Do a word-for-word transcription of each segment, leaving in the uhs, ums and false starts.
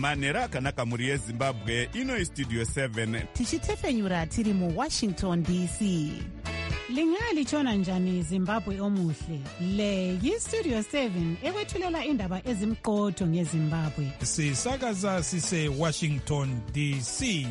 manheru akanaka mhuri yezimbabwe. Ino Studio seven tichitefenyura tiri muWashington D C. Lingalitshona njani Zimbabwe omuhle? Le yiStudio seven ekwethulela indaba ezimqotho ngeZimbabwe. Sisakaza sise Washington D C.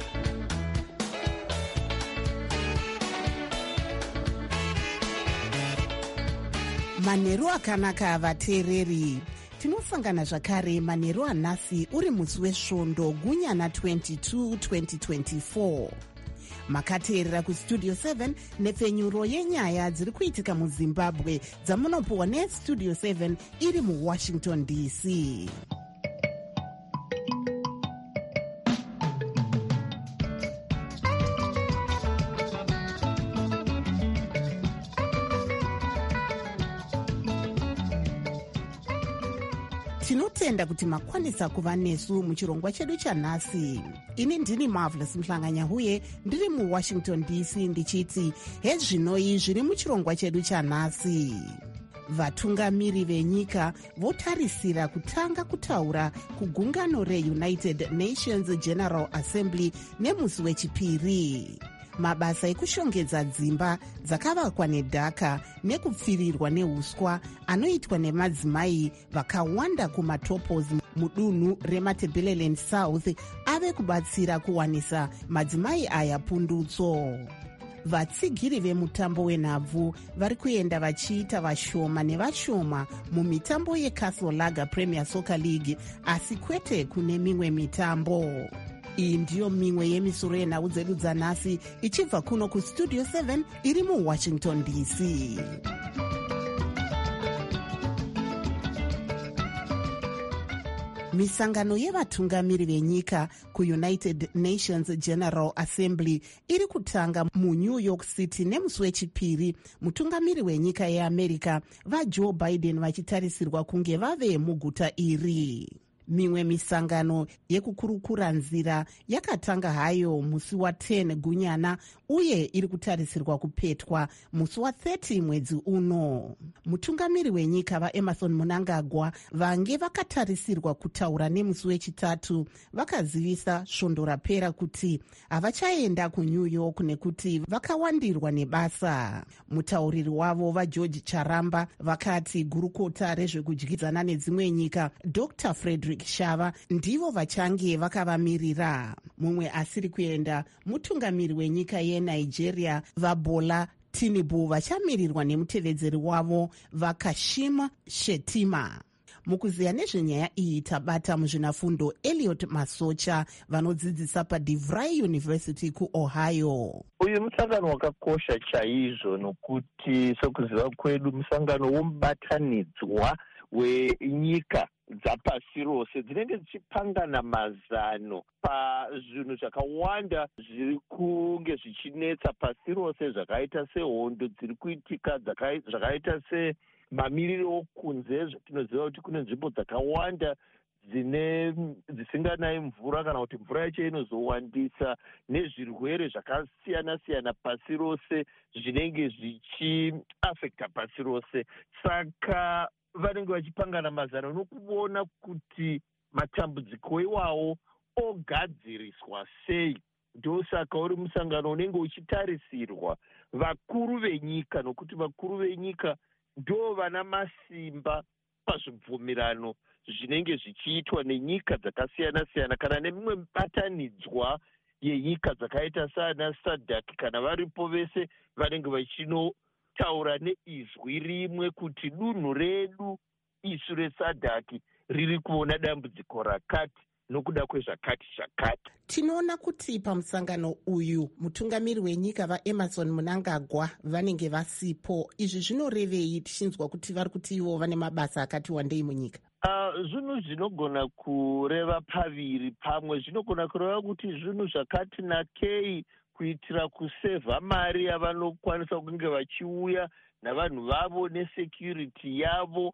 Manheru akanaka vateereri. Tinosangana zvakare manheru anhasi uri musi wesvondo gunyana twenty-two twenty twenty-four. Makateerera kuStudio seven nepfenyuro yenyaya dziri kuitika muZimbabwe dzamunopuwa neStudio seven iri muWashington D C. Tinotenda kuti makwanisa kuva nesu muchirongwa chedu chanhasi. Ini ndini Marvelous Mhlanganyahuye ndiri muWashington D C ndichiti hezvinoi zviri muchirongwa chedu chanhasi. Vatungamiri venyika votarisira kutanga kutaura kugungano reUnited Nations General Assembly nemusi wechipiri. Mabasa ekushongedza dzimba dzakavakwa nedhaka nekupfirirwa neuswa anoitwa nemadzimai vakawanda kumatopozi mudunhu reMatabeleland South ave kubatsira kuwanisa madzimai aya pundutso. Vatsigiri vemutambo wenhabvu vari kuenda vachiita vashoma nevashoma mumitambo yeCastle Lager Premier Soccer League, asi kwete kune mimwe mitambo. Iyi ndiyo mimwe yemisoro yenhau dzedu dzanhasi ichibva kuno kuStudio seven iri muWashington D C. Misangano yevatungamiri venyika kuUnited Nations General Assembly iri kutanga muNew York City nemusi wechipiri, mutungamiri wenyika yeAmerica vaJoe Biden vachitarisirwa kunge vave muguta iri. Mimwe misangano yekukurukura nzira yakatanga hayo musi wa ten gunyana uye iri kutarisirwa kupetwa musi wa thirty mwedzi uno. Mutungamiri wenyika vaEmerson Mnangagwa vange vakatarisirwa kutaura nemusi wechitatu vakazivisa svondo rapera kuti havachaenda kuNew York nekuti vakawandirwa nebasa. Mutauriri wavo vaGeorge Charamba vakati gurukota rezvekudyidzana nedzimwe nyika Doctor Frederick Shava ndivo vachange vakavamirira. Mumwe asiri kuenda mutungamiri wenyika yeNigeria vaBola Tinubu vachamirirwa nemutevedzeri wavo vaKashima Shettima. Mukuziya nezvenyaya iyi tabata muzvinafundo Elliot Masocha vanodzidzisa paDeVry University kuOhio. Uyu musangano wakakosha chaizvo nokuti sokuziva kwedu musangano womubatanidzwa wenyika dzapasi rose dzinenge dzichipangana mazano pazvinhu zvakawanda zviri kunge zvichinetsa pasi rose, zvakaita sehondo dziri kuitika, zvakaita semamiriro okunze. Tinoziva kuti kune nzvimbo dzakawanda dzine dzisinganayi mvura kana kuti mvura yacho inozowandisa, nezvirwere zvakasiyana siyana pasi rose zvinenge zvichiafekta pasi rose. Saka vanenge vachipangana mazano nokuona kuti matambudziko iwawo ogadziriswa sei. Ndosaka uri musangano unenge uchitarisirwa vakuru venyika, nokuti vakuru venyika ndo vana masimba pazvibvumirano zvinenge zvichiitwa nenyika dzakasiyana siyana kana nemimwe mibatanidzwa yenyika dzakaita sana SADC. Kana varipo vese vanenge vachinotaura neizwi rimwe kuti dunhu redu isu reSADC riri kuona dambudziko rakati nokuda kwezvakati zvakati. Tinoona kuti pamusangano uyu mutungamiri wenyika vaEmerson Mnangagwa vanenge vasipo. Izvi zvinorevei tichinzwa kuti vari kuti ivo vane mabasa akati wandei munyika? Uh, zvinhu zvinogona kureva paviri. Pamwe zvinogona kureva kuti zvinhu zvakati nakei kuitira kusevha mari yavanokwanisa kunge vachiuya navanhu vavo nesecurity yavo,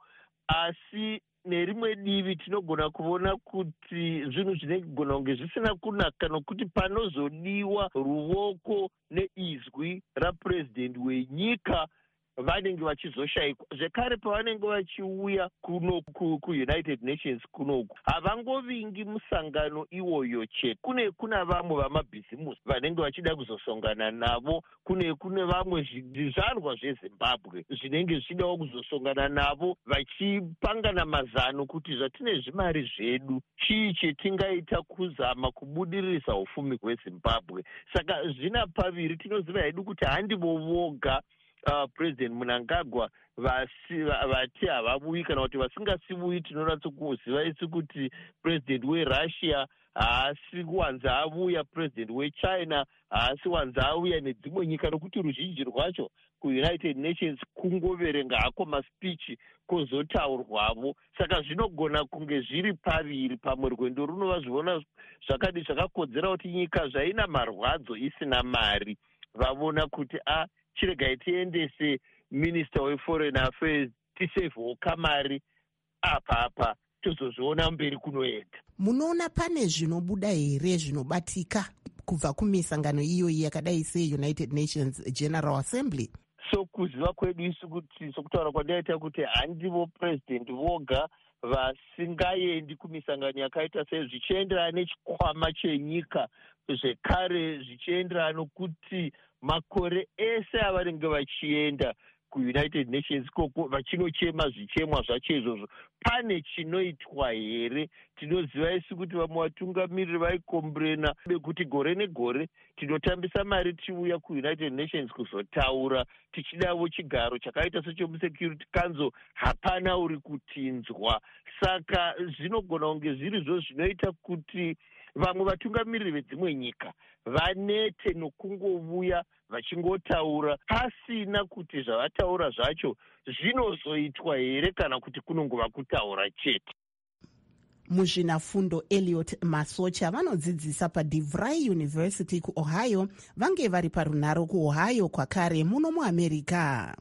asi nerimwe divi tinogona kuona kuti zvinhu zvinogona kunge zvisina kunaka, nokuti panozodiwa ruoko neizwi rapurezidendi wenyika vanenge vachizoshayikwa zvekare pavanenge vachiuya kuno kuunited nations kunoku. Havangovingi musangano iwoyo chete, kune kuna vamwe vamabhizimusi vanenge vachida kuzosongana navo, kune kune vamwe zvizvarwa zvezimbabwe zvinenge zvichidawo kuzosongana navo vachipangana mazano kuti zvatine zvimari zvedu chii chetingaita kuzama kubudirisa ufumi hwezimbabwe. Saka zvina paviri tinoziva hedu kuti handivo voga Uh, President Mnangagwa vasi vati havavuyi kana kuti vasingasivuyi. Tinoratsa kuziva isi kuti President weRussia haasi kuwanza avuya, President weChina haasi wanza auya nedzimwe nyika, nokuti ruzhinji rwacho kuunited nations kungoverenga hako maspichi kwozotaurwavo. Saka zvinogona kunge zviri paviri, pamwe rwendo runova zviona zvakadi zvakakodzera kuti nyika zvaina marwadzo isina mari vavona kuti a chiregai tiendese Minister weForeign Affairs tisevewo kamari apa apa tozozviona mberi kunoenda. Munoona pane zvinobuda here zvinobatika kubva kumisangano iyoyi yakadai seUnited Nations General Assembly? So kuziva kwedu isu kuti sokutaura kwandaita kuti handivo president voga vasingaendi kumisangano yakaita sei, zvichienderana nechikwama chenyika, zvekare zvichienderana nokuti makore ese avanenge vachienda kuunited nations koko vachinochema zvichemwa zvacho izvozvo, pane chinoitwa here? Tinoziva isi kuti vamwe vatungamiriri vaikombrena bekuti gore negore tinotambisa mari tichiuya kuunited nations kuzotaura tichidavo chigaro chakaita sechemusecurity council, hapana uri kutinzwa. Saka zvinogona kunge zviri zvo zvinoita kuti vamwe vatungamiriri vedzimwe nyika vanete nokungovuya vachingotaura pasina kuti zvavataura zvacho zvinozoitwa here kana kuti kunongova kutaura chete. Muzvinafundo Elliot Masocha vanodzidzisa paDeVry University kuOhio vange vari parunharo kuOhio kwakare muno muAmerica.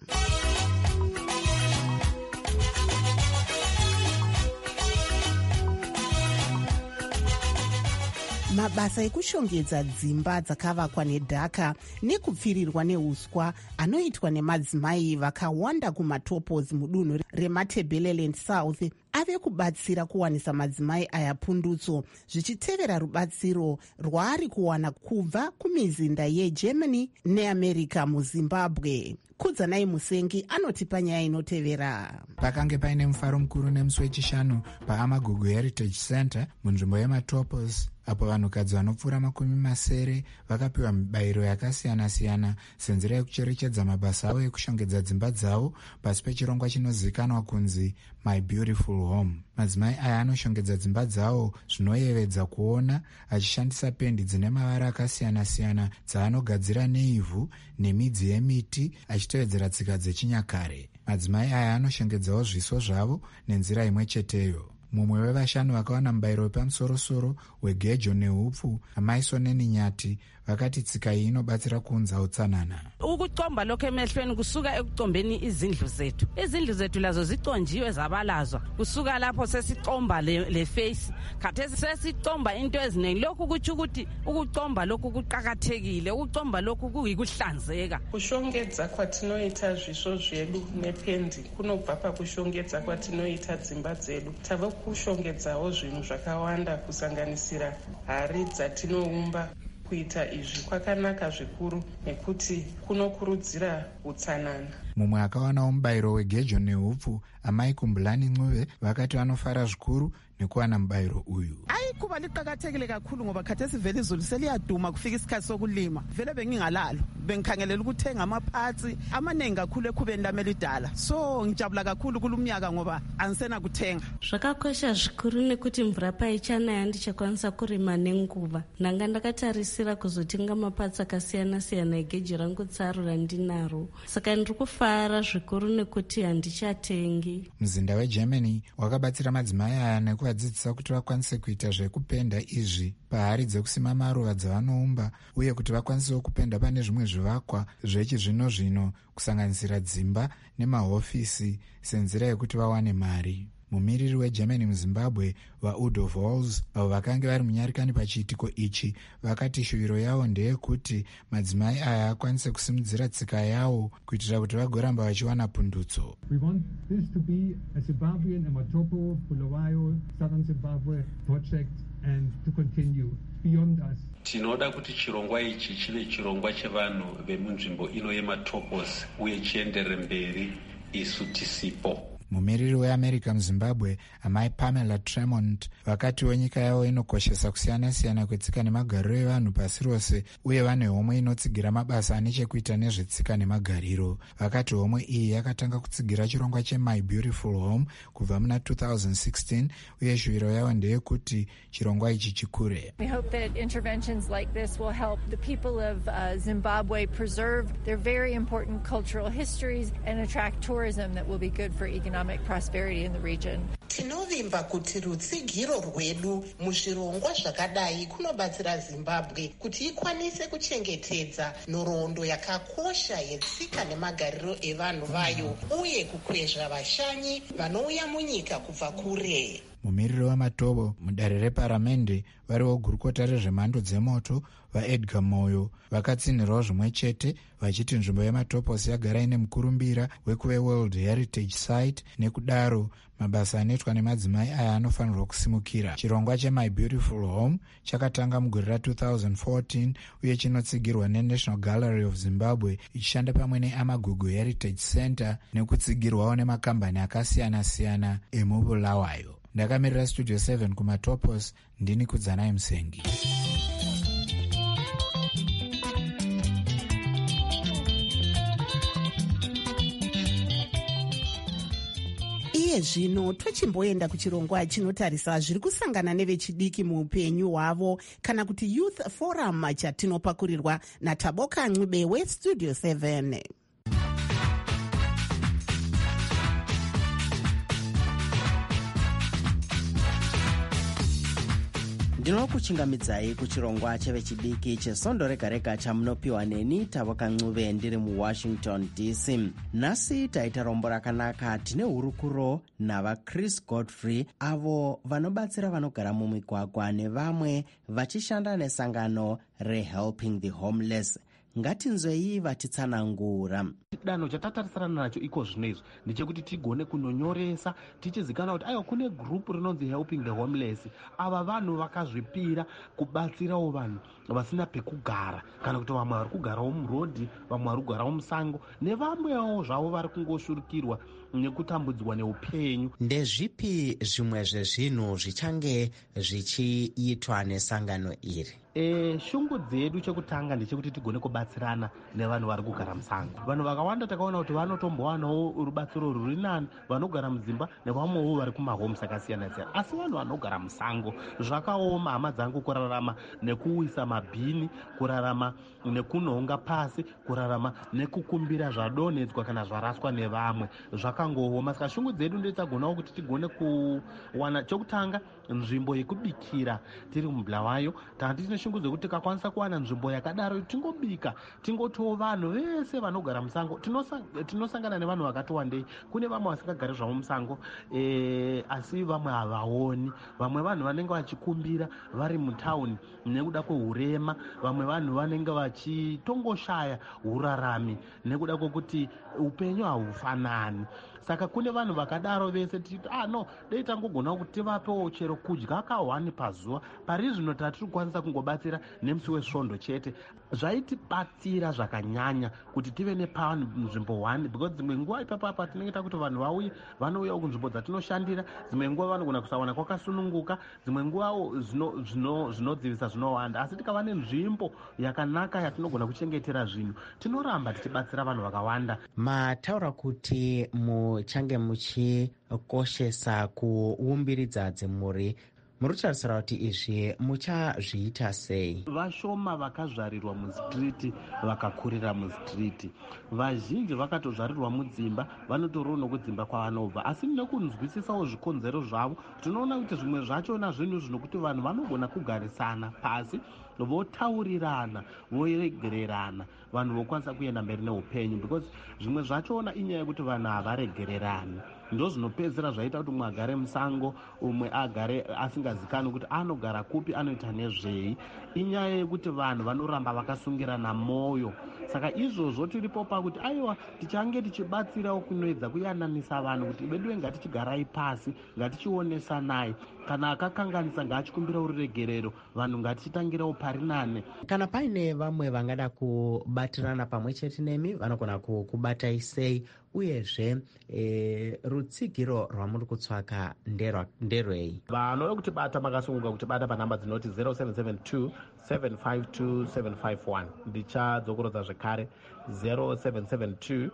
Mabasa ekushongedza dzimba dzakavakwa nedhaka nekupfirirwa neuswa anoitwa nemadzimai vakawanda kumatopos mudunhu reMatabeleland South ave kubatsira kuwanisa madzimai aya pundutso, zvichitevera rubatsiro rwaari kuwana kubva kumizinda yeGermany neAmerica muZimbabwe. Kudzanai Musengi anoti panyaya inotevera. Pakange paine mufaro mukuru nemusi wechishanu paAmagugu Heritage Center munzvimbo yeMatopos, apo vanhukadzi vanopfuura makumi masere vakapiwa mibayiro yakasiyana-siyana senzira yekucherechedza mabasa avo ekushongedza dzimba dzavo pasi pechirongwa chinozivikanwa kunzi My Beautiful Home. Madzimai aya anoshongedza dzimba dzavo zvinoyevedza kuona, achishandisa pendi dzine mavara akasiyana-siyana dzaanogadzira neivhu nemidzi yemiti, achitevedzera tsika dzechinyakare. Madzimai aya anoshongedzawo zviso zvavo nenzira imwe cheteyo. Mumwe wevashanu vakawana mubayiro wepamusoro-soro wegejo neupfu, amaisoneni Nyati, vakati tsika iyi inobatsira kuunza utsanana. Ukucomba lokho emehlweni kusuka ekucombeni izindlu zethu. Izindlu zethu lazo ziconjiwe zabalazwa. Kusuka lapho sesicomba le, le face. Khathesi sesicomba into eziningi. Lokhu kutsho ukuthi ukucomba lokhu kuqhakathekile, ukucomba lokhu kuyikuhlanzeka. Kushongedza kwatinoita zviso zvedu nependi kunobva pakushongedza kwatinoita dzimba dzedu. Tava kushongedzawo zvinhu zvakawanda kusanganisira hari dzatinoumba. Kuita izvi kwakanaka zvikuru nekuti kunokurudzira utsanana. Mumwe akawanawo mubayiro wegejo neupfu, amai Kumbulani Ncube, vakati vanofara zvikuru nekuwana mubayiro uyu. Kuba liqhakathekile kakhulu ngoba khathesi vele izulu seliyaduma kufika isikhathi sokulima. Vele bengingalalo, bengikhangelela ukuthenga amaphatsi amaningi kakhulu ekhubeni lami elidala. So ngijabula kakhulu kulumnyaka ngoba ansena kuthenga. Zvakakosha zvikuru nekuti mvura paichanaya ndichakwanisa kurima nenguva. Ndanga ndakatarisira kuzotenga mapatsi akasiyana-siyana egeji rangu tsaru randinaro. Saka ndiri kufara zvikuru nekuti handichatengi. Muzinda weGermany wakabatsira madzimai aya nekuvadzidzisa kuti vakwanise kuita zvekupenda izvi pahari dzekusima maruva dzavanoumba, uye kuti vakwanisewo kupenda pane zvimwe zvivakwa zvechizvino zvino kusanganisira dzimba nemahofisi senzira yekuti vawane mari. mumiriri wegermany muzimbabwe vaudo vols avo vakanga vari munyarikani pachiitiko ichi vakati shuviro yavo ndeyekuti madzimai aya akwanise kusimudzira tsika yavo kuitira kuti vagoramba vachiwana pundutso. We want this to be a Zimbabwean, a Matopo, Bulawayo, Southern Zimbabwe project and to continue beyond us. Tinoda kuti chirongwa ichi chive chirongwa chevanhu vemunzvimbo ino yematopos uye chiendere mberi isu tisipo. mumiriri weamerica muzimbabwe amai Pamela Tremont vakatiwo nyika yavo inokoshesa kusiyana-siyana kwetsika nemagariro evanhu pasi rose uye vane homwe inotsigira mabasa ane chekuita nezvetsika nemagariro. vakati homwe iyi yakatanga kutsigira chirongwa cheMy Beautiful Home kubva muna two thousand sixteen uye shuviro yavo ndeyekuti chirongwa ichi chikure. We hope that interventions like this will help the people of uh, Zimbabwe preserve their very important cultural histories and attract tourism that will be good for economic prosperity in the region. Tinovimba kuti rutsigiro rwedu muzvirongwa zvakadai kunobatsira Zimbabwe kuti ikwanise kuchengetedza nhoroondo yakakosha yetsika nemagariro evanhu vayo uye kukwezva vashanyi vanouya munyika kubva kure. mumiriri wamatobo mudare reparamende variwo gurukota rezvemhando dzemoto vaEdgar Moyo vakatsinhirawo zvimwe chete vachiti nzvimbo yematopos yagara ine mukurumbira wekuve World Heritage Site nekudaro mabasa anoitwa nemadzimai aya anofanirwa kusimukira. chirongwa cheMy Beautiful Home chakatanga mugore ra two thousand fourteen uye chinotsigirwa neNational Gallery of Zimbabwe ichishanda pamwe neAmagugu Heritage Center nekutsigirwawo nemakambani akasiyana-siyana emubulawayo. ndakamirira studio seven kumatopos ndini Kudzanai Musengi. iye zvino tochimboenda kuchirongwa chinotarisa zviri kusangana nevechidiki muupenyu hwavo kana kuti Youth Forum chatinopakurirwa naTaboka Ncube westudio seven. ndinokuchingamidzai kuchirongwa chevechidiki chesondo rega rega chamunopiwa neni Taboka Ncube ndiri muwashington D C. nhasi taita rombo rakanaka tine hurukuro navaChris Godfrey avo vanobatsira vanogara mumigwagwa nevamwe vachishanda nesangano reHelping the Homeless. ngatinzwei vatitsanangura. danho chatatarisana nacho iko zvino izvi ndechekuti tigone kunonyoresa tichizikana kuti aiwa kune gurupu rinonzi Helping the Homeless. ava vanhu vakazvipira kubatsirawo vanhu vasina pekugara kana kuti vamwe vari kugarawo murodhi vamwe vari kugarawo musango nevamwewo zvavo vari kungoshurukirwa nekutambudzwa neupenyu. ndezvipi zvimwe zvezvinhu zvichange zvichiitwa nesangano iri? E, shungu dzedu chekutanga ndechekuti tigone kubatsirana nevanhu vari kugara musango. vanhu vakawanda takaona kuti vanotombowanawo rubatsiro ruri nani vanogara mudzimba nevamwewo vari kumahomes akasiyana-siyana. asi vanhu vanogara musango zvakaoma hama dzangu kurarama nekuwisa mabhini, kurarama nekunhonga pasi, kurarama nekukumbira zvadonhedzwa kana zvaraswa nevamwe zvakangooma. saka shungu dzedu ndetsagonawo kuti tigone kuwana chokutanga nzvimbo yekubikira tiri mubulawayo. tanga tine shungu dzekuti tikakwanisa kuwana nzvimbo yakadaro tingobika tingotiwo vanhu vese vanogara musango. tinosangana nevanhu vakati wandei. kune vamwe vasingagari zvavo musango e, asi vamwe havaoni. vamwe vanhu vanenge vachikumbira vari mutauni nekuda kwehurema. vamwe vanhu vanenge vachitongoshaya urarami nekuda kwekuti upenyu hahufanani. saka kune vanhu vakadaro vese tichiti ah no dei tangogona kuti tivapewo chero kudya kahwani pazuva. pari zvino tatiri kukwanisa kungobatsira nemusi wesvondo chete. zvaitibatsira zvakanyanya kuti tive nepani nzvimbo one because dzimwe nguva ipapapa tinenge takuti vanhu vauye vanouyawo kunzvimbo dzatinoshandira. dzimwe nguva vanogona kusawana kwakasununguka. dzimwe nguvawo zvinodzivisa zvinowanda. asi tikava nenzvimbo yakanaka yatinogona kuchengetera zvinhu tinoramba tichibatsira vanhu vakawanda. mataura kuti muchange muchikoshesa kuumbiridza dzimhuri. muri kutarisira kuti izvi muchazviita sei? vashoma vakazvarirwa mustriti vakakurira mustriti. vazhinji vakatozvarirwa mudzimba vanotoriwo nokudzimba kwavanobva. asi nekunzwisisawo zvikonzero zvavo tinoona kuti zvimwe zvachona zvinhu zvinokuti vanhu vanogona kugarisana pasi votaurirana voregererana vanhu vokwanisa kuenda mberi neupenyu, because zvimwe zvachoona inyaya yekuti vanhu havaregererani ndo zvinopedzera zvaita kuti umwe agare musango umwe agare asingazikani kuti anogara kupi, anoita nezvei. Inyaya yekuti vanhu vanoramba vakasungirana mwoyo. Saka izvozvo tiripo pakuti aiwa tichange tichibatsirawo kunoedza kuyananisa vanhu kuti bedwe ngatichigarai pasi, ngatichionesanai, kana akakanganisa ngaachikumbira ruregerero, vanhu ngatichitangirawo pari nane. Kana paine vamwe vangada kubatirana pamwe chete nemi vanogona kubatai sei, uyezve e, rutsigiro rwamuri kutsvaka nderwei? Vanoda kutibata makasunguka kutibata panhamba dzinoti zero seven seven two seven five two seven five one. Ndichadzokorodza zvekare zero seven seven two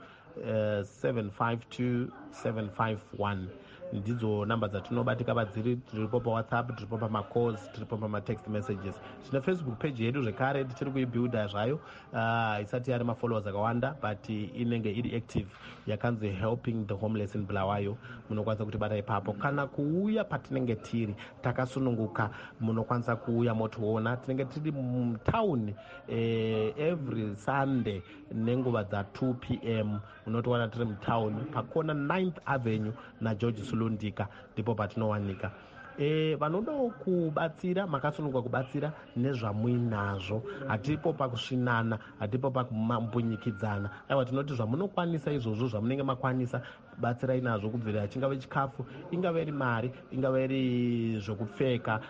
seven five two seven five one. Ndidzo namba dzatinobatika padziri. Tiripo pawhatsapp, tiripo pamacalls, tiripo pamatext messages. Tine Facebook page yedu zvekare tichiri kuibuilda zvayo, uh, isati yari mafollowers akawanda but inenge iri active, yakanzi helping the homeless in Bulawayo. Munokwanisa kutibata ipapo. Kana kuuya patinenge tiri takasununguka, munokwanisa kuuya motiona. Tinenge tiri mtown eh, every Sunday nenguva dza two p m unotowana tiri mtown pakona ninth avenue na George Sulundika, ndipo patinowanika. E, vanodawo kubatsira, makasununguka kubatsira nezvamuinazvo. Hatipo pakusvinana, hatipo pakumambunyikidzana. Aiwa tinoti zvamunokwanisa izvozvo, zvamunenge makwanisa batsirai nazvo, kubvira chingave chikafu, ingave iri mari, ingave iri zvokupfeka,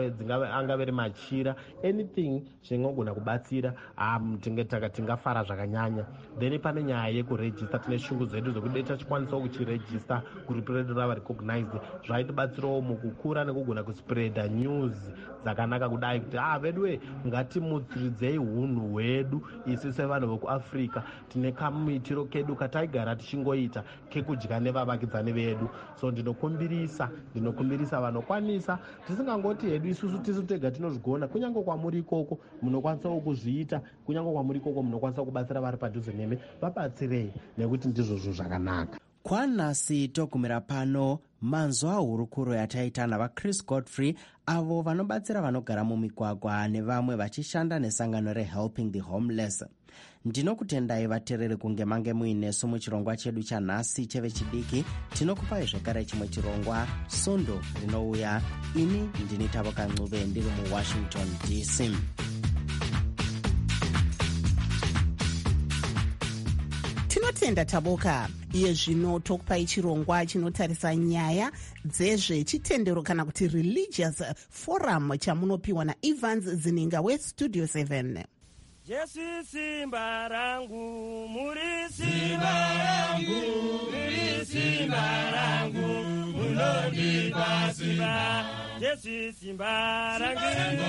angave iri machira, anything zvinogona kubatsira, um, tingafara zvakanyanya. Then pane nyaya yekuregister, tine shungu zedu zvokuti tichikwanisawo kuchiregister kuti redu rava recognized. Zvaitibatsirawo mukukura nekugona kuspreada news dzakanaka kudai kuti ah vedwe ngatimutsiridzei hunhu hwedu. Isu sevanhu vekuAfrica tine kamuitiro kedu kataigara tichingoita kekudya nevavakidzani vedu. So ndinokumbirisa ndinokumbirisa vanokwanisa, tisingangoti hedu isusu tisu tega tinozvigona. Kunyange kwamuri ikoko munokwanisawo kuzviita, kunyange kwamuri ikoko munokwanisawo kubatsira vari padhuze nemi, vabatsirei nekuti ndizvozvo zvakanaka. Kwanhasi togumira pano manzwa hurukuro yataita navaChris Godfrey, avo vanobatsira vanogara mumigwagwa nevamwe vachishanda nesangano rehelping the homeless. Ndinokutendai vateereri kunge mange muinesu muchirongwa chedu chanhasi chevechidiki. Tinokupai zvekare chimwe chirongwa Sondo rinouya. Ini ndini Tavoka Ncube ndiri muWashington D C. Tinotenda Tavoka. Iye zvino tokupai chirongwa chinotarisa nyaya dzezvechitendero kana kuti religious forum chamunopiwa naEvans Zininga weStudio seven. Jesu simba rangu, muri simba rangu, muri simba rangu, munondipa simba, Jesu simba rangu.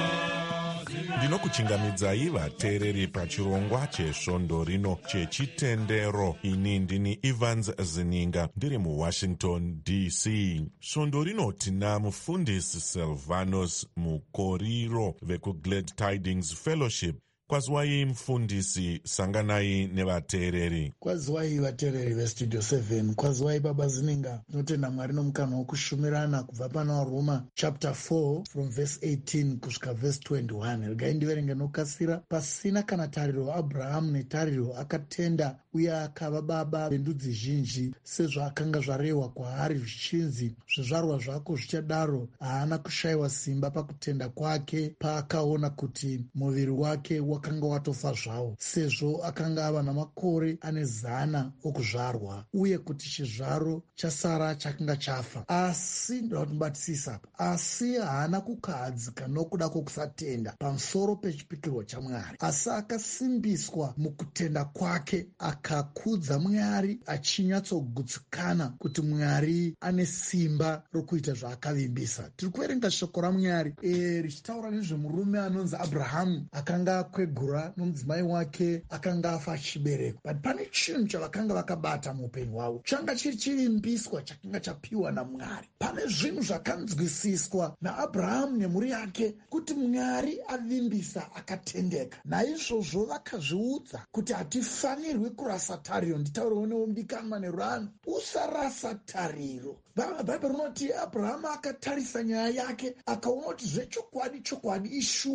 Ndinokuchingamidzai vateereri pachirongwa chesvondo rino chechitendero. Ini ndini Evans Zininga ndiri muWashington D C. Svondo rino tina mufundisi Silvanus Mukoriro vekuGlad Tidings Fellowship. Kwaziwai mufundisi, sanganai nevateereri. Kwaziwai vateereri veStudio seven. Kwaziwai baba Zininga. Tinotenda Mwari nomukana wokushumirana kubva pana Roma chapter four from verse eighteen kusvika verse twenty-one. Regai ndiverenge nokasira. Pasina kana tariro Abrahamu netariro akatenda uye akava baba vendudzi zhinji, sezvo akanga zvarehwa kwaari zvichinzi, zvizvarwa zvako zvichadaro. Haana kushayiwa simba pakutenda kwake paakaona kuti muviri wake wakanga watofa zvawo, sezvo akanga ava namakore ane zana okuzvarwa, uye kuti chizvaro chasara chakanga chafa. Asi ndinobatisisa asi haana kukahadzika nokuda kwokusatenda pamusoro pechipikirwa chaMwari, asi akasimbiswa mukutenda kwake, akakudza Mwari, achinyatsogutsikana kuti Mwari ane simba rokuita zvaakavimbisa. Tiri kuverenga shoko raMwari e, richitaura nezvemurume anonzi Abrahamu akanga akwegura nomudzimai wake akanga afa achibereka. But pane chinhu chavakanga vakabata muupenyu hwavo, changa chiri chivimbiswa chakanga chapiwa naMwari. Pane zvinhu zvakanzwisiswa naAbhurahamu nemhuri yake kuti Mwari avimbisa akatendeka. Naizvozvo vakazviudza kuti hatifanirwi kurasa tariro. Nditauriwo neumbikanwa nerano, usarasa tariro. Bhaibheri rinoti Abhurahamu akatarisa nyaya yake akaona kuti zvechokwadi chokwadi ishuwa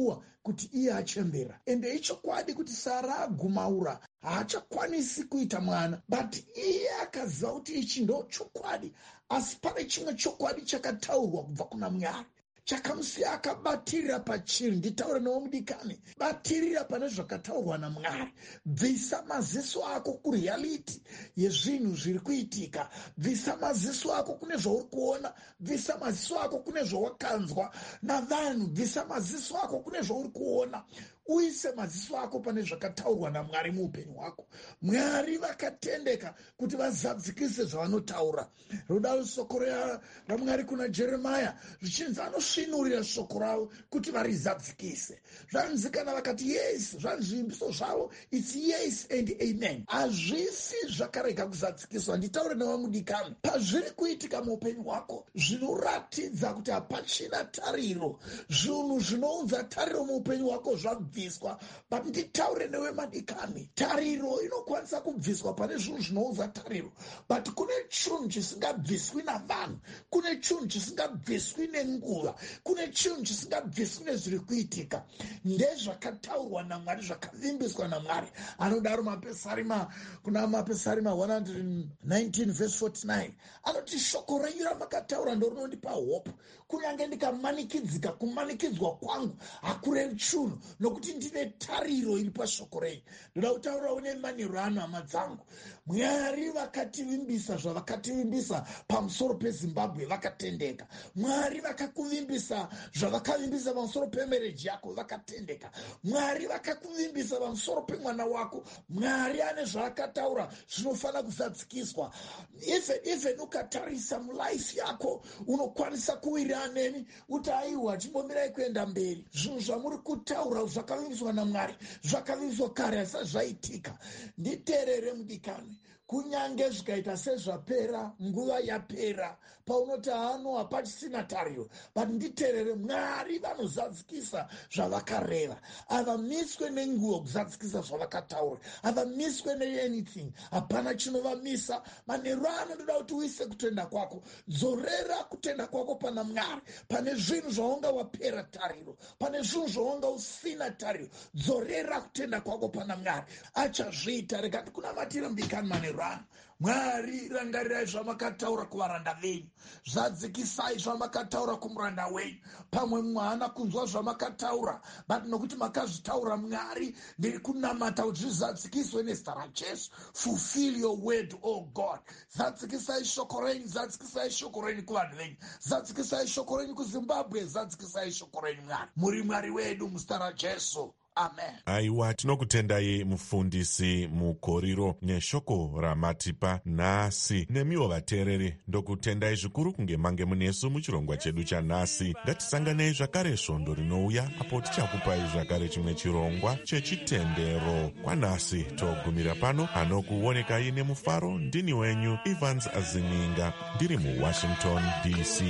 kuti iye achembera. Ende ichokwadi kuti Sara agumaura haachakwanisi kuita mwana, but iye akaziva kuti ichi ndo chokwadi. Asi pane chimwe chokwadi chakataurwa kubva kuna Mwari chakamusiya akabatirira pachiri. Nditaure newe mudikani, batirira pane zvakataurwa naMwari. Bvisa maziso ako kureality yezvinhu zviri kuitika. Bvisa maziso ako kune zvauri kuona. Bvisa maziso ako kune zvawakanzwa navanhu. Bvisa maziso ako kune zvauri kuona. Uise maziso ako pane zvakataurwa naMwari muupenyu hwako. Mwari vakatendeka kuti vazadzikise zvavanotaura. Ruda shoko raMwari kuna Jeremia zvichinzi anosvinurira shoko ravo kuti varizadzikise. Zvanzi kana vakati yes, zvanzi zvimbiso zvavo it's yes and amen. Hazvisi zvakarega kuzadzikiswa. Nditaure newe mudikani, pazviri kuitika muupenyu hwako zvinoratidza kuti hapachina tariro, zvinhu zvinounza tariro muupenyu hwako zvabviswa. But nditaure newe madikani, tariro inokwanisa kubviswa pane zvinhu zvinounza tariro, but kune chinhu chisingabviswi navanhu, kune chinhu chisingabviswi nenguva, kune chinhu chisingabviswi nezviri kuitika. Ndezvakataurwa naMwari, zvakavimbiswa naMwari. Anodaro mapesarima, kuna mapesarima one nineteen verse forty-nine anoti shoko renyu ramakataura ndo rinondipa hope. Kunyange ndikamanikidzika, kumanikidzwa kwangu hakurevi chinhu, nokuti ndine tariro iri pashoko renyu. Ndoda kutaurawo nemaniro ano hama dzangu. Mwari vakativimbisa zvavakativimbisa pamusoro peZimbabwe, vakatendeka. Mwari vakakuvimbisa zvavakavimbisa pamusoro pemereji yako, vakatendeka. Mwari vakakuvimbisa pamusoro pemwana wako. Mwari ane zvaakataura zvinofana kuzadzikiswa. Even, even ukatarisa mulife yako unokwanisa kuwirana neni uti aiwa chimbomirai kuenda mberi. Zvinhu zvamuri kutaura zvakavimbiswa naMwari, zvakavimbiswa kare asi zvaitika. Nditeerere mudikani, kunyange zvikaita sezvapera, nguva yapera, paunoti hano hapachisina tariro, but nditeerere, Mwari vanozadzikisa zvavakareva. Havamiswe nenguva kuzadzikisa zvavakataura, havamiswe neanything, hapana chinovamisa. Manheru ano ndoda kuti uise kutenda kwako, dzorera kutenda kwako pana Mwari. Pane zvinhu zvaunga wapera tariro, pane zvinhu zvaunga usina tariro, dzorera kutenda kwako pana Mwari. Achazviita. Rega tikunamatire mudikani manheru ano. Mwari, rangarirai zvamakataura kuvaranda venyu, zvadzikisai zvamakataura kumuranda wenyu. Pamwe mumwe haana kunzwa zvamakataura, but nokuti makazvitaura Mwari, ndiri kunamata kuti zvizadzikiswe nezita raJesu. Fulfill your word, oh God. Zadzikisai shoko renyu, zadzikisai shoko renyu kuvanhu venyu, zadzikisai shoko renyu kuZimbabwe, zadzikisai shoko renyu Mwari. Muri Mwari wedu muzita raJesu. Amen. Aiwa, tinokutendai mufundisi mukoriro neshoko ramatipa nhasi. Nemiwo vateereri, ndokutendai zvikuru kunge mange munesu muchirongwa chedu chanhasi. Ngatisanganei zvakare svondo rinouya, apo tichakupai zvakare chimwe chirongwa chechitendero. Kwanhasi togumira pano. Anokuonekai nemufaro ndini wenyu Evans Azininga, ndiri muWashington D C.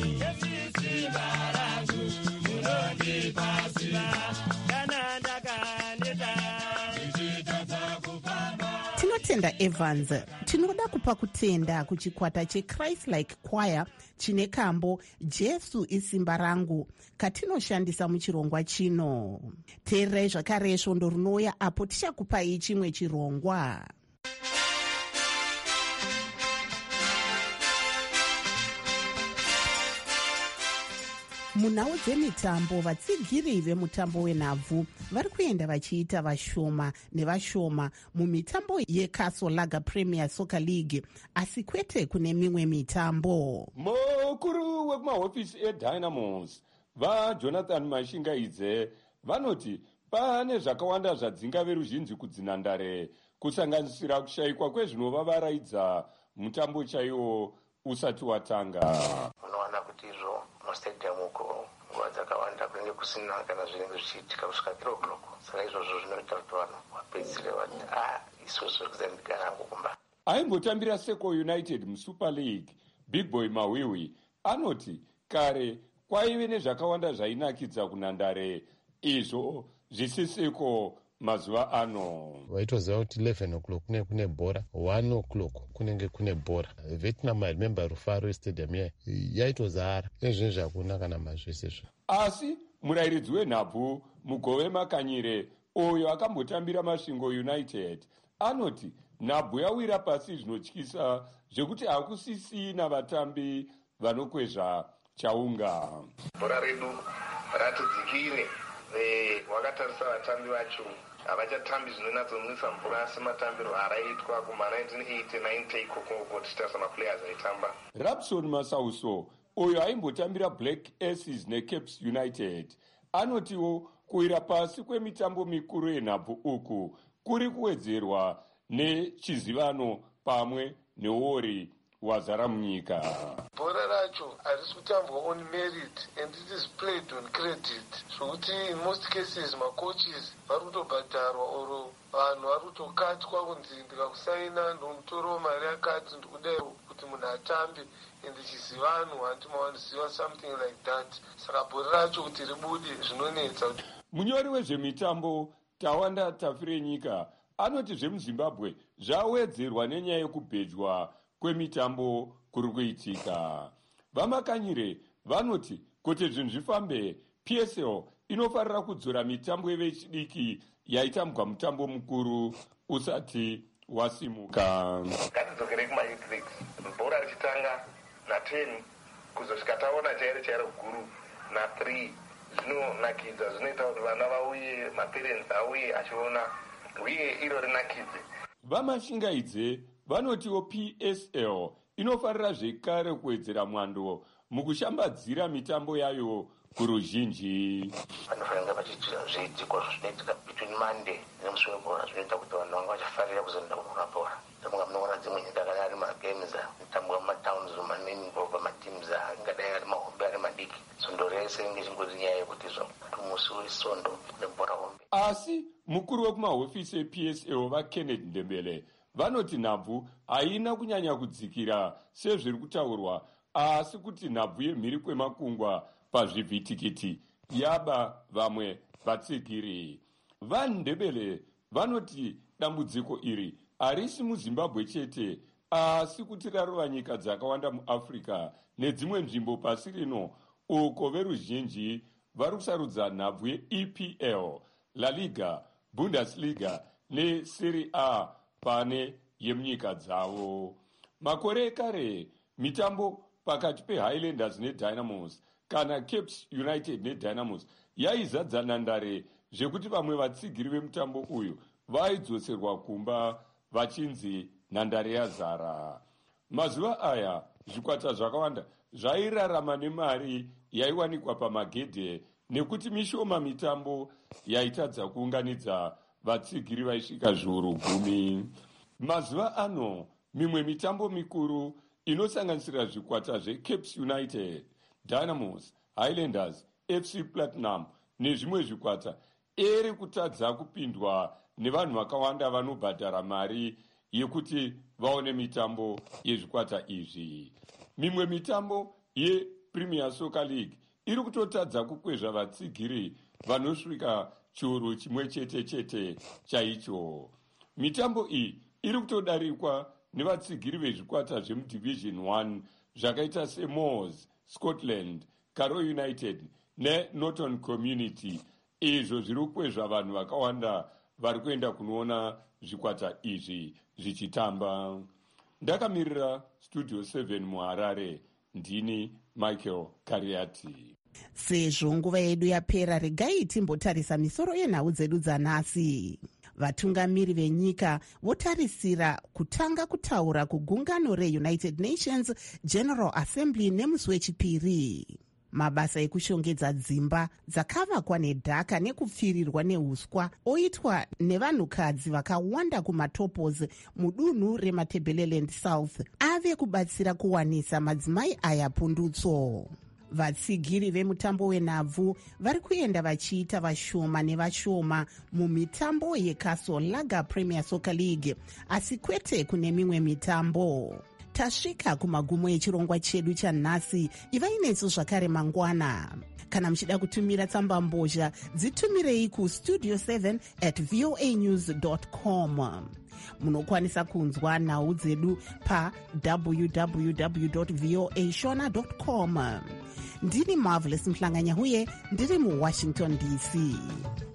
Tinotenda Evans. Tinoda kupa kutenda kuchikwata cheChrist Like Choir chine kambo Jesu isimba rangu katinoshandisa muchirongwa chino. Teererai zvakare svondo rinouya apo tichakupai chimwe chirongwa. Munhau dzemitambo, vatsigiri vemutambo wenhabvu vari kuenda vachiita vashoma nevashoma mumitambo yeCastle Lager Premier Soccer League, asi kwete kune mimwe mitambo. Mukuru wekumahofisi eDynamos vaJonathan Mashingaidze vanoti pane zvakawanda zvadzinga veruzhinji kudzinhandare, kusanganisira kushayikwa kwezvinovavaraidza mutambo chaiwo usati watanga. Unowana kuti izvo mastadium uko nguva dzakawanda kunenge kusina kana zvinenge zvichiitika kusvika three o'clock. Saka izvozvo zvinoita kuti vanhu vapedzisire vati ah isusu kuzandikana hangu kumba. Aimbotambira Seko United muSuper League, Big Boy Mawiwi anoti kare kwaive nezvakawanda zvainakidza kunhandare, izvo zvisisiko mazuva ano. Waitoziva kuti eleven o'clock kune kune bhora, one o'clock kunenge kune bhora. Vietnam, I remember Rufaro Stadium here yaitozara. Ezvinhu zvakuna kana mazvesezvo. Asi murayiridzi wenhabvu Mugove Makanyire oyo akambotambira Masvingo United anoti nhabvu yawira pasi zvinotyisa zvekuti hakusisina vatambi vanokwezva chaunga. Bhora redu ratidzikire, wakatarisa vatambi vacho havachatambi zvinonyatsonwisa mvura sematambiro araitwa kuma nineteen eighty ninety ikoko tichitarisana maplayers aitamba. Rapson Masauso oyo aimbotambira Black Aces neCapes United anotiwo kuwira pasi kwemitambo mikuru yenhabvu uku kuri kuwedzerwa nechizivano pamwe neori wazara munyika. Bhora racho harisi kutambwa on merit and it is played on credit. Zvokuti in most cases macoaches vari kutobhadharwa oro vanhu vari kutokatwa kunzi ndikakusaina ndomutoro mari yakati ndikudai kuti munhu atambe ende chizivano handima wanoziva something like that. Saka bhora racho kuti ribude zvinonetsa. Munyori wezvemitambo Tawanda Tafirenyika anoti zvemuZimbabwe zvawedzerwa nenyaya yekubhejwa kwemitambo kuri kuitika. Vamakanyire vanoti kuti zvinhu zvifambe P S L inofarira kudzora mitambo yevechidiki yaitambwa mutambo mukuru usati wasimuka. Ngatidzokere kumayouth leagues. Bhora richitanga na ten kuzosvika taona chairo chairo guru na three zvinonakidza, zvinoita kuti vana vauye, maparents auye achiona uye iro rinakidze. Vamashingaidze vanotiwo P S L inofarira zvekare kuwedzera mwando mukushambadzira mitambo yayo kuruzhinji. Vanofanira vachiitira zviitiko zvinoitika between Monday nemusi webhora zvinoita kuti vanhu vanga vachifarira kuzoenda kuona bhora. Ndamunga munoona dzimwe nyika kana ari magames mitambwa mumatowns manini kubva mateams angadai ari mahombe ari madiki. Sondo rese ringe chingori nyaya yekuti musi wesondo nebhora hombe. Asi mukuru wekumahofisi eP S L vaKenneth Ndembele vanoti nhabvu haina kunyanya kudzikira sezviri kutaurwa, asi kuti nhabvu yemhiri kwemakungwa pazvivhitikiti yaba vamwe vatsigiri. VaNdebele vanoti dambudziko iri harisi muZimbabwe chete, asi kuti rarova nyika dzakawanda muAfrica nedzimwe nzvimbo pasi rino, uko veruzhinji vari kusarudza nhabvu yeE P L, La Liga, Bundesliga neSerie A pane yemunyika dzavo. Makore ekare mitambo pakati peHighlanders neDynamos kana Capes United neDynamos yaizadza nhandare zvekuti vamwe vatsigiri vemutambo uyu vaidzoserwa kumba vachinzi nhandare yazara. Mazuva aya zvikwata zvakawanda zvairarama nemari yaiwanikwa pamagedhe nekuti mishoma mitambo yaitadza kuunganidza vatsigiri vaisvika zviuru gumi. Mazuva ano mimwe mitambo mikuru inosanganisira zvikwata zveCapes United, Dynamos, Highlanders, F C Platinum nezvimwe zvikwata iri kutadza kupindwa nevanhu vakawanda vanobhadhara mari yekuti vaone mitambo yezvikwata izvi. Mimwe mitambo yePremier Soccer League iri kutotadza kukwezva vatsigiri vanosvika chiuru chimwe chete chete chaicho. Mitambo iyi iri kutodarikwa nevatsigiri vezvikwata zvemuDivision one zvakaita seMoors, Scotland, Carrow United neNorton Community. Izvo zviri kukwezva vanhu vakawanda vari kuenda kunoona zvikwata izvi zvichitamba. Ndakamirira Studio seven muHarare, ndini Michael Kariati. Sezvo nguva yedu yapera, regai timbotarisa misoro yenhau dzedu dzanhasi. Vatungamiri venyika votarisira kutanga kutaura kugungano reUnited Nations General Assembly nemusi wechipiri. Mabasa ekushongedza dzimba dzakavakwa nedhaka nekupfirirwa neuswa oitwa nevanhukadzi vakawanda kumatopos mudunhu reMatabeleland South ave kubatsira kuwanisa madzimai aya pundutso. Vatsigiri vemutambo wenhabvu vari kuenda vachiita vashoma nevashoma mumitambo yeCastle Lager Premier Soccer League, asi kwete kune mimwe mitambo. Tasvika kumagumo echirongwa chedu chanhasi. Ivai nesu zvakare mangwana. Kana muchida kutumira tsamba mbozha, dzitumirei ku studio seven at voanews dot com. munokwanisa kunzwa nhau dzedu pa w w w dot voa shona dot com. Ndini Marvelous Mhlanganya huye ndiri muWashington D C.